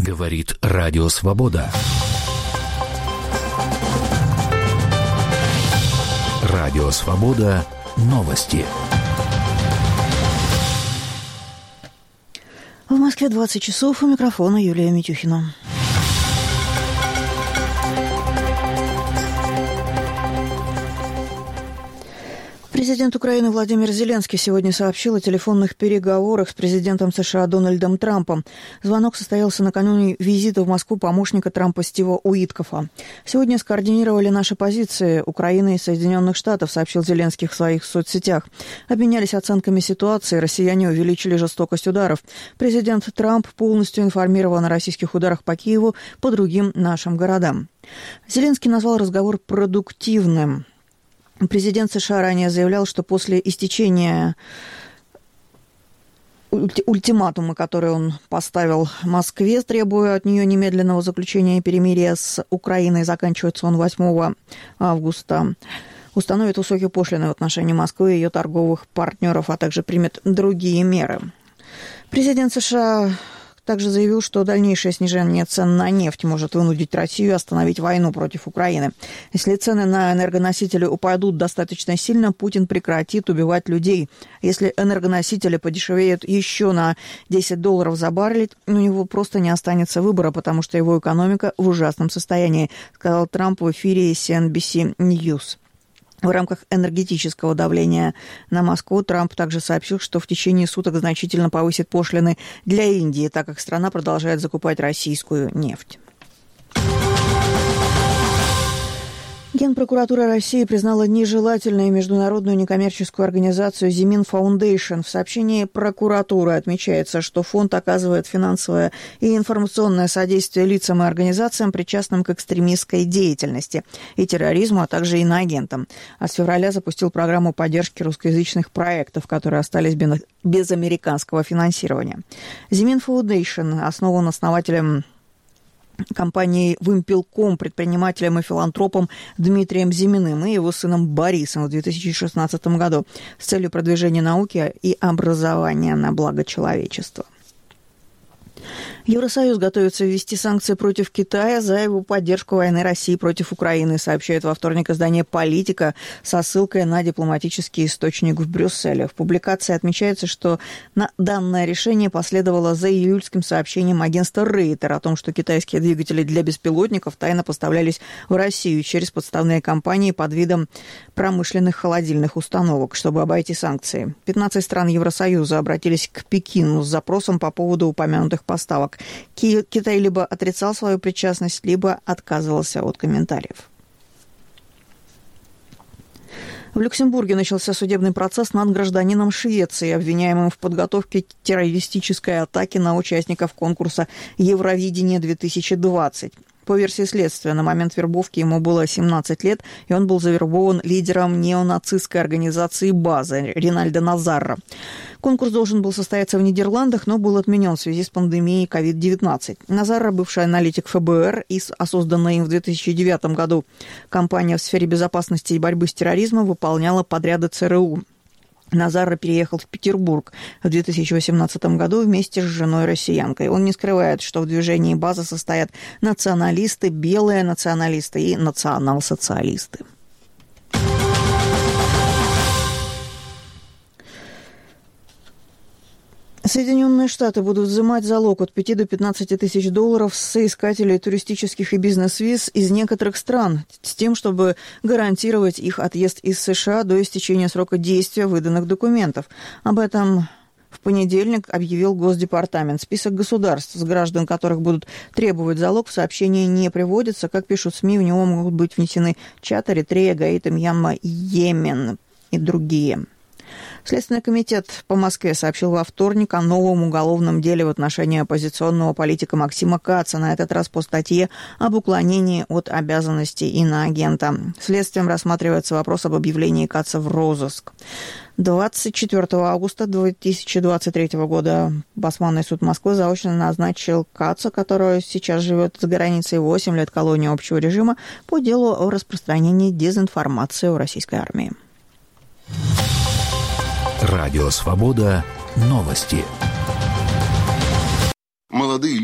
Говорит Радио Свобода. Радио Свобода. Новости. В Москве 20 часов. У микрофона Юлия Митюхина. Президент Украины Владимир Зеленский сегодня сообщил о телефонных переговорах с президентом США Дональдом Трампом. Звонок состоялся накануне визита в Москву помощника Трампа Стива Уиткофа. «Сегодня скоординировали наши позиции Украины и Соединенных Штатов», сообщил Зеленский в своих соцсетях. «Обменялись оценками ситуации, россияне увеличили жестокость ударов. Президент Трамп полностью информирован о российских ударах по Киеву, по другим нашим городам». Зеленский назвал разговор продуктивным. Президент США ранее заявлял, что после истечения ультиматума, который он поставил Москве, требуя от нее немедленного заключения перемирия с Украиной, заканчивается он 8 августа, установит высокие пошлины в отношении Москвы и ее торговых партнеров, а также примет другие меры. Президент США также заявил, что дальнейшее снижение цен на нефть может вынудить Россию остановить войну против Украины. Если цены на энергоносители упадут достаточно сильно, Путин прекратит убивать людей. Если энергоносители подешевеют еще на $10 за баррель, у него просто не останется выбора, потому что его экономика в ужасном состоянии, сказал Трамп в эфире CNBC News. В рамках энергетического давления на Москву Трамп также сообщил, что в течение суток значительно повысит пошлины для Индии, так как страна продолжает закупать российскую нефть. Генпрокуратура России признала нежелательной международную некоммерческую организацию «Зимин Фаундейшн». В сообщении прокуратуры отмечается, что фонд оказывает финансовое и информационное содействие лицам и организациям, причастным к экстремистской деятельности и терроризму, а также иноагентам. А с февраля запустил программу поддержки русскоязычных проектов, которые остались без американского финансирования. «Зимин Фаундейшн» основан основателем компанией «Вымпелком», предпринимателем и филантропом Дмитрием Зиминым и его сыном Борисом в 2016 году с целью продвижения науки и образования на благо человечества. Евросоюз готовится ввести санкции против Китая за его поддержку войны России против Украины, сообщает во вторник издание «Политика» со ссылкой на дипломатический источник в Брюсселе. В публикации отмечается, что данное решение последовало за июльским сообщением агентства Рейтер о том, что китайские двигатели для беспилотников тайно поставлялись в Россию через подставные компании под видом промышленных холодильных установок, чтобы обойти санкции. 15 стран Евросоюза обратились к Пекину с запросом по поводу упомянутых поставок. Китай либо отрицал свою причастность, либо отказывался от комментариев. В Люксембурге начался судебный процесс над гражданином Швеции, обвиняемым в подготовке террористической атаки на участников конкурса «Евровидение-2020». По версии следствия, на момент вербовки ему было 17 лет, и он был завербован лидером неонацистской организации «База» Ринальдо Назарро. Конкурс должен был состояться в Нидерландах, но был отменен в связи с пандемией COVID-19. Назарро, бывший аналитик ФБР и созданная им в 2009 году компания в сфере безопасности и борьбы с терроризмом, выполняла подряды ЦРУ. Назарро переехал в Петербург в 2018 году вместе с женой-россиянкой. Он не скрывает, что в движении «База» состоят националисты, белые националисты и национал-социалисты. Соединенные Штаты будут взимать залог от 5 до 15 тысяч долларов с соискателей туристических и бизнес-виз из некоторых стран с тем, чтобы гарантировать их отъезд из США до истечения срока действия выданных документов. Об этом в понедельник объявил Госдепартамент. Список государств, с граждан которых будут требовать залог, в сообщении не приводится. Как пишут СМИ, в него могут быть внесены Чад, Эритрея, Гаити, Мьянма, Йемен и другие. Следственный комитет по Москве сообщил во вторник о новом уголовном деле в отношении оппозиционного политика Максима Каца, на этот раз по статье об уклонении от обязанностей иноагента. Следствием рассматривается вопрос об объявлении Каца в розыск. 24 августа 2023 года Басманный суд Москвы заочно назначил Каца, который сейчас живет за границей, 8 лет колонии общего режима по делу о распространении дезинформации о российской армии. Радио Свобода. Новости. Молодые